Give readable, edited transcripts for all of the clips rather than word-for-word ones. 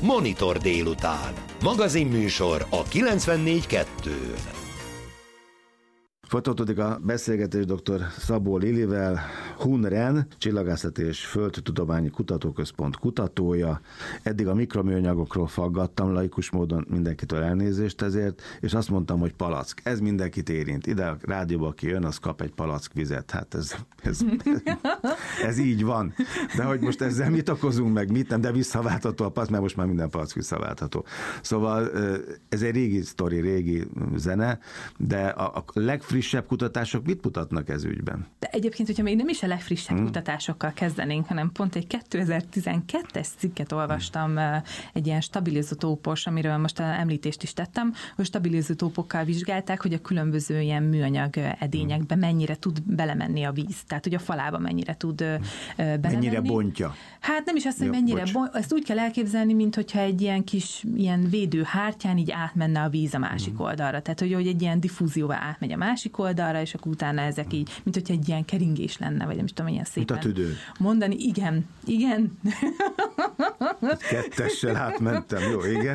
Monitor délután. Magazinműsor a 94.2-n. Folytatódik a beszélgetés dr. Szabó Lilivel, HUNREN, Csillagászati és Földtudományi Kutatóközpont kutatója. Eddig a mikroműanyagokról faggattam, laikus módon, mindenkitől elnézést ezért, és azt mondtam, hogy palack. Ez mindenkit érint. Ide a rádióba, aki jön, az kap egy palack vizet. Hát ez így van. De hogy most ezzel mit okozunk meg, mit nem, de visszaváltható a palack, mert most már minden palack visszaváltható. Szóval ez egy régi sztori, régi zene, de a legfrissebb kutatások mit mutatnak ez ügyben? De egyébként, hogyha még nem is a legfrissebb kutatásokkal kezdenénk, hanem pont egy 2012-es cikket olvastam, egy ilyen stabilizatópos, amiről most említést is tettem, hogy stabilizatópokkal vizsgálták, hogy a különböző ilyen műanyag edényekbe mennyire tud belemenni a víz. Tehát, hogy a falába mennyire tud belemenni. Mennyire bontja? Hát nem is azt, hogy mennyire ezt úgy kell elképzelni, mint hogyha egy ilyen kis ilyen védőhártyán így átmenne a víz a másik oldalra. Tehát, hogy egy ilyen diffúzióval átmegy a másik oldalra, és akkor utána ezek így, mint hogyha egy ilyen keringés lenne, vagy nem is tudom, ilyen szépen mondani. Igen. Kettessel átmentem, jó, igen.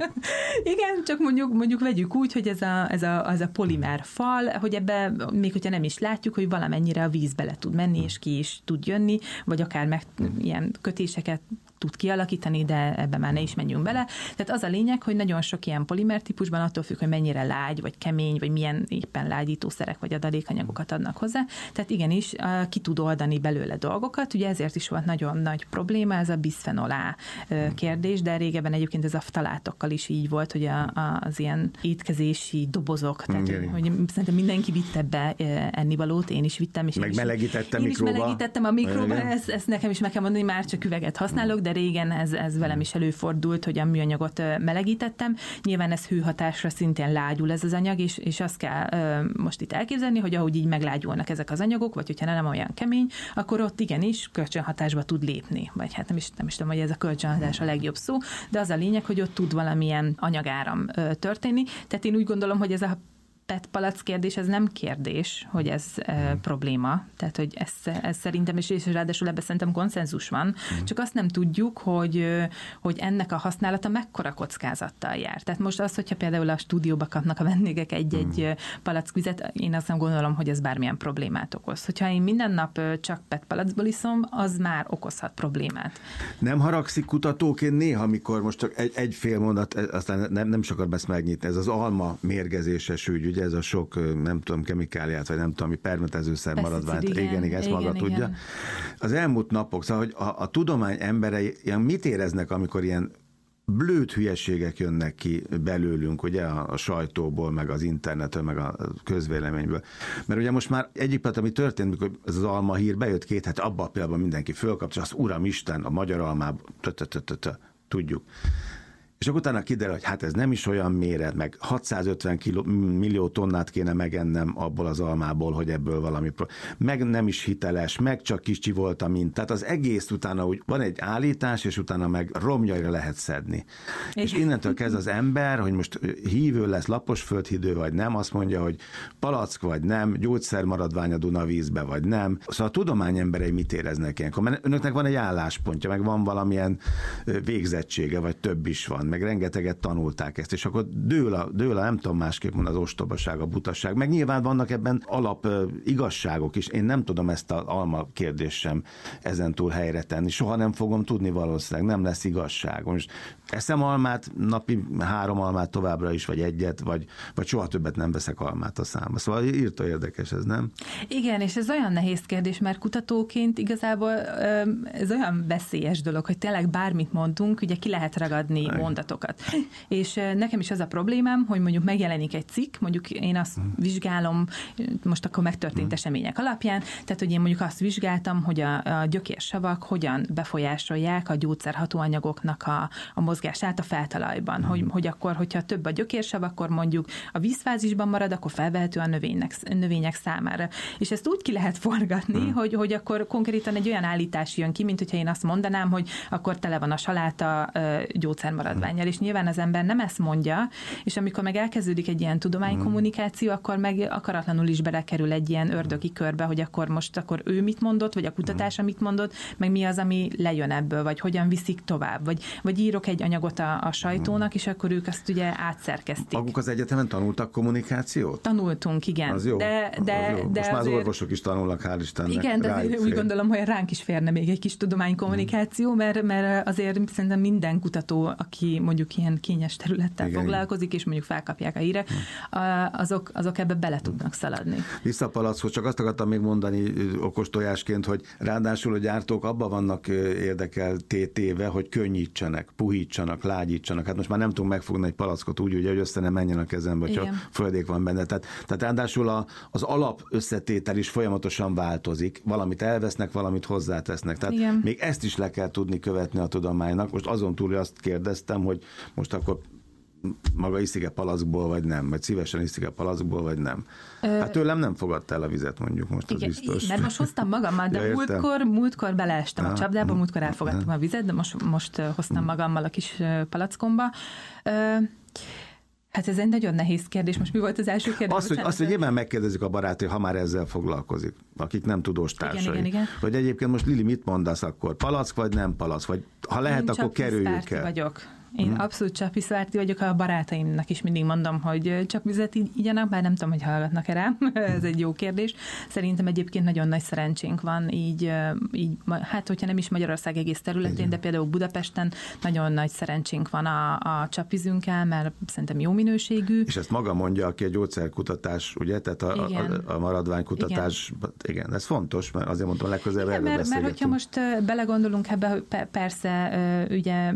Igen, csak mondjuk vegyük úgy, hogy ez a polimer fal, hogy ebbe, még hogyha nem is látjuk, hogy valamennyire a víz bele tud menni, és ki is tud jönni, vagy akár ilyen kötéseket tud kialakítani, de ebbe már ne is menjünk bele. Tehát az a lényeg, hogy nagyon sok ilyen polimer típusban attól függ, hogy mennyire lágy, vagy kemény, vagy milyen éppen lágyítószerek, vagy adalékanyagokat adnak hozzá. Tehát igenis ki tud oldani belőle dolgokat. Ugye ezért is volt nagyon nagy probléma ez a bisphenol A kérdés, de régebben egyébként ez a ftalátokkal is így volt, hogy az ilyen étkezési dobozok, tehát hogy szerintem mindenki vitte be ennivalót, én is vittem. És megmelegítettem mikróba. Én is melegítettem a mikróba, ezt nekem is meg kell mondani, már csak üveget használok, de régen ez velem is előfordult, hogy a műanyagot melegítettem. Nyilván ez hőhatásra szintén lágyul ez az anyag, és azt kell most itt elképzelni, hogy ahogy így meglágyulnak ezek az anyagok, vagy hogyha nem olyan kemény, akkor ott igenis kölcsönhatásba tud lépni. Vagy hát nem is tudom, hogy ez a kölcsönhatás a legjobb szó, de az a lényeg, hogy ott tud valamilyen anyagáram történni. Tehát én úgy gondolom, hogy ez a PET palack kérdés, ez nem kérdés, hogy ez probléma. Tehát, hogy ez szerintem, és ráadásul ebben szerintem konszenzus van, csak azt nem tudjuk, hogy ennek a használata mekkora kockázattal jár. Tehát most az, hogyha például a stúdióba kapnak a vendégek egy palack vizet, én azt nem gondolom, hogy ez bármilyen problémát okoz. Hogyha én minden nap csak PET palackból iszom, az már okozhat problémát. Nem haragszik kutatóként néha, amikor most csak egy fél mondat, aztán nem is akarom ezt megnyitni, ez az alma mérgezéses ügy, ugye ez a sok, nem tudom, kemikáliát, vagy nem tudom, ami permetezőszer maradványt, igen, ezt maga tudja. Az elmúlt napok, szóval, hogy a tudomány emberei mit éreznek, amikor ilyen blőd hülyeségek jönnek ki belőlünk, ugye a sajtóból, meg az internetől, meg a közvéleményből. Mert ugye most már egyik pillanat, ami történt, mikor ez az alma hír bejött 2 hét, abban a pillanatban mindenki fölkapcsolja, és azt Uramisten, a magyar almában, tudjuk. És akkor utána kiderül, hogy hát ez nem is olyan méret, meg 650 millió tonnát kéne megennem abból az almából, hogy ebből valami... Meg nem is hiteles, meg csak kicsi volt a mint. Tehát az egész utána úgy van egy állítás, és utána meg romjaira lehet szedni. És innentől kezd az ember, hogy most hívő lesz, lapos földhidő vagy nem, azt mondja, hogy palack vagy nem, gyógyszermaradvány a Dunavízbe vagy nem. Szóval a tudomány emberei mit éreznek ilyenkor? Mert önöknek van egy álláspontja, meg van valamilyen végzettsége, vagy több is van, meg rengeteget tanulták ezt, és akkor dől a nem tudom másképp mondani, az ostobaság, a butaság, meg nyilván vannak ebben alap igazságok is. Én nem tudom ezt az alma kérdést sem ezentúl helyre tenni. Soha nem fogom tudni valószínűleg, nem lesz igazság. Most eszem almát, napi 3 almát továbbra is, vagy egyet, vagy soha többet nem veszek almát a számba. Szóval írtó érdekes ez, nem? Igen, és ez olyan nehéz kérdés, mert kutatóként igazából ez olyan veszélyes dolog, hogy tényleg bármit mondunk, ugye ki lehet ragadni mondatokat. És nekem is az a problémám, hogy mondjuk megjelenik egy cikk, mondjuk én azt vizsgálom, most akkor megtörtént események alapján, tehát hogy én mondjuk azt vizsgáltam, hogy a gyökérsavak hogyan befolyásolják a gyógyszerhatóanyagoknak a mozgását a feltalajban. Hogy akkor, hogyha több a gyökérsav, akkor mondjuk a vízfázisban marad, akkor felvehető a növények számára. És ezt úgy ki lehet forgatni, hogy akkor konkrétan egy olyan állítás jön ki, mint hogyha én azt mondanám, hogy akkor tele van a saláta gyógyszermaradványokkal. tudománnyal, és nyilván az ember nem ezt mondja, és amikor meg elkezdődik egy ilyen tudománykommunikáció, akkor meg akaratlanul is belekerül egy ilyen ördögi körbe, hogy akkor ő mit mondott, vagy a kutatása mit mondott, meg mi az, ami lejön ebből, vagy hogyan viszik tovább, vagy írok egy anyagot a sajtónak, és akkor ők azt ugye átszerkeztik. Maguk az egyetemen tanultak kommunikációt? Tanultunk, igen. Az jó. De most már az orvosok is tanulnak, hál' Istennek. Igen, de úgy gondolom, hogy ránk is férne még egy kis tudománykommunikáció, mert azért szerintem minden kutató, aki mondjuk ilyen kényes területtel foglalkozik, és mondjuk felkapják a hírek, azok ebbe bele tudnak szaladni. Vissza a palackhoz, csak azt akartam még mondani okos tojásként, hogy ráadásul a gyártók abban vannak érdekeltéve, hogy könnyítsenek, puhítsanak, lágyítsanak. Hát most már nem tudunk megfogni egy palackot úgy, hogy össze nem menjen a kezembe, hogyha folyadék van benne. Tehát ráadásul az alap összetétel is folyamatosan változik. Valamit elvesznek, valamit hozzátesznek. Tehát még ezt is le kell tudni követni a tudománynak. Most azon túl azt kérdeztem, hogy most akkor maga iszik-e palackból, vagy nem? Vagy szívesen iszik-e palackból, vagy nem? Hát tőlem nem fogadta el a vizet, mondjuk most, igen, az biztos. Mert most hoztam magammal, de múltkor beleestem a csapdába, múltkor elfogadtam a vizet, de most hoztam magammal a kis palackomba. Hát ez egy nagyon nehéz kérdés. Most mi volt az első kérdés? Azt, hogy nyilván megkérdezik a barátai, ha már ezzel foglalkozik, akik nem tudós társai. Igen. Hogy egyébként most Lili, mit mondasz akkor? Palack vagy nem palack? Vagy ha lehet, akkor kerüljük el. Vagyok. Én abszolút csapvízpárti vagyok, a barátaimnak is mindig mondom, hogy csapvizet igyanak, bár nem tudom, hogy hallgatnak-e rám, ez egy jó kérdés. Szerintem egyébként nagyon nagy szerencsénk van, így hát hogyha nem is Magyarország egész területén, de például Budapesten nagyon nagy szerencsénk van a csapvízünkkel, mert szerintem jó minőségű. És ezt maga mondja, aki a gyógyszerkutatás, ugye? Tehát a maradványkutatás, igen, ez fontos, mert azért mondtam, legközelebb erről beszélgetünk. Mert hogyha most belegondolunk ebbe, hogy persze ugye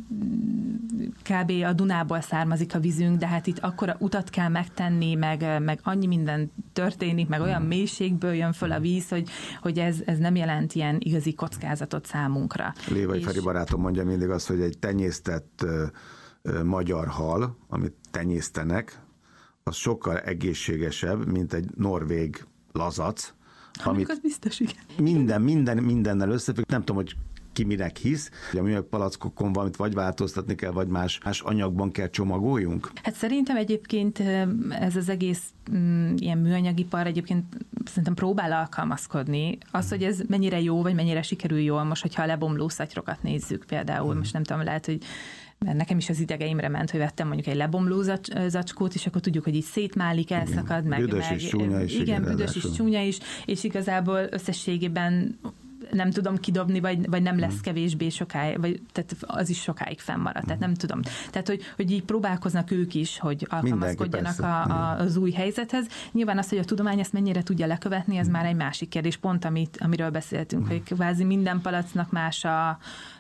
kb. A Dunából származik a vízünk, de hát itt akkora utat kell megtenni, meg annyi minden történik, meg olyan mélységből jön föl a víz, hogy ez nem jelent ilyen igazi kockázatot számunkra. Lévai Feri barátom mondja mindig azt, hogy egy tenyésztett magyar hal, amit tenyésztenek, az sokkal egészségesebb, mint egy norvég lazac, amit az biztos, igen. Mindennel összefügg. Nem tudom, hogy ki minek hisz, hogy a műanyag palackokon valamit vagy változtatni kell, vagy más anyagban kell csomagoljunk? Hát szerintem egyébként ez az egész ilyen műanyagipar egyébként szerintem próbál alkalmazkodni. Az, hogy ez mennyire jó, vagy mennyire sikerül jól, most, hogyha a lebomló szatyrokat nézzük például, most nem tudom, lehet, hogy mert nekem is az idegeimre ment, hogy vettem mondjuk egy lebomló zacskót, és akkor tudjuk, hogy így szétmálik, elszakad, meg büdös és csúnya is. Igen, büdös és csúnya is, és igazából összességében nem tudom kidobni, vagy nem lesz kevésbé sokáig, vagy tehát az is sokáig fennmarad, tehát nem tudom. Tehát, hogy így próbálkoznak ők is, hogy alkalmazkodjanak az új helyzethez. Nyilván az, hogy a tudomány ezt mennyire tudja lekövetni, ez már egy másik kérdés, pont amiről beszéltünk, hogy kvázi minden palacnak más a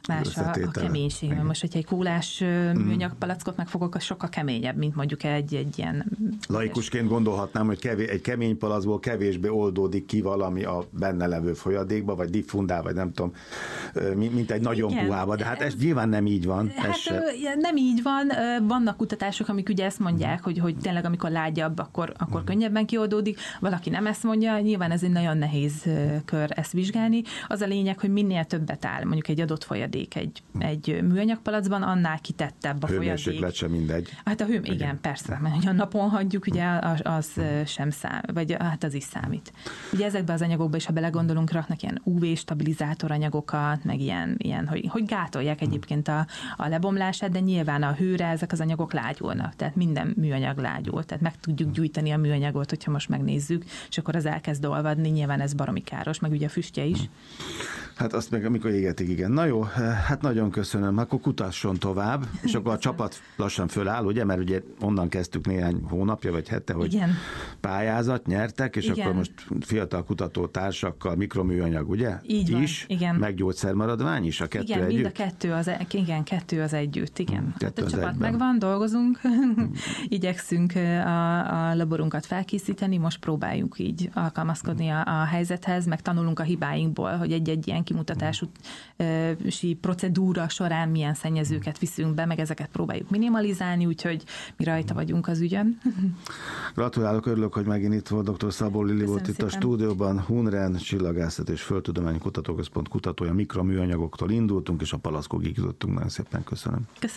keménység. Most, hogyha egy kólás műanyag palackot megfogok, az sokkal keményebb, mint mondjuk egy ilyen... Laikusként gondolhatnám, hogy egy kemény palackból kevésbé oldódik ki valami a benne levő folyadékba, vagy diffundál, vagy nem tudom, mint egy nagyon puhába, de hát ez nyilván nem így van. Hát nem így van. Vannak kutatások, amik ugye ezt mondják, hogy tényleg amikor lágyabb, akkor könnyebben kioldódik. Valaki nem ezt mondja, nyilván ez egy nagyon nehéz kör ezt vizsgálni. Az a lényeg, hogy minél többet áll, mondjuk egy adott folyadék egy műanyag palacban, annál kitettebb a folyadék. Hőmérséklet sem mindegy. Hát igen, persze, mert a napon hagyjuk, ugye az sem számít, vagy hát az is számít. Ugye ezekben az anyagokban is, ha belegondolunk, raknak ilyen UV-stabilizátor anyagokat, meg ilyen hogy gátolják egyébként a lebomlását, de nyilván a hőre ezek az anyagok lágyulnak, tehát minden műanyag lágyul, tehát meg tudjuk gyújtani a műanyagot, hogyha most megnézzük, és akkor az elkezd olvadni, nyilván ez baromi káros, meg ugye a füstje is. Hát azt meg amikor égetik, igen. Na jó, hát nagyon köszönöm, akkor kutasson tovább, és akkor a csapat lassan föláll, ugye, mert ugye onnan kezdtük néhány hónapja, vagy hete, hogy igen. Pályázat nyertek, és igen. Akkor most fiatal kutatótársakkal mikroműanyag, ugye? Így van, is, igen. Meg gyógyszermaradvány is, a kettő igen, együtt? Mind a kettő az együtt, igen. Hát a csapat egyben. Megvan, dolgozunk, igyekszünk a laborunkat felkészíteni, most próbáljuk így alkalmazkodni a helyzethez, meg tanulunk a hibáinkból, hogy egy ilyen kimutatási procedúra során milyen szennyezőket viszünk be, meg ezeket próbáljuk minimalizálni, úgyhogy mi rajta vagyunk az ügyön. Gratulálok, örülök, hogy megint itt volt dr. Szabó Lili volt itt a stúdióban. Hunren Csillagászat és Földtudományi Kutatóközpont kutatója, mikroműanyagoktól indultunk, és a palackokig jutottunk. Nagyon szépen köszönöm.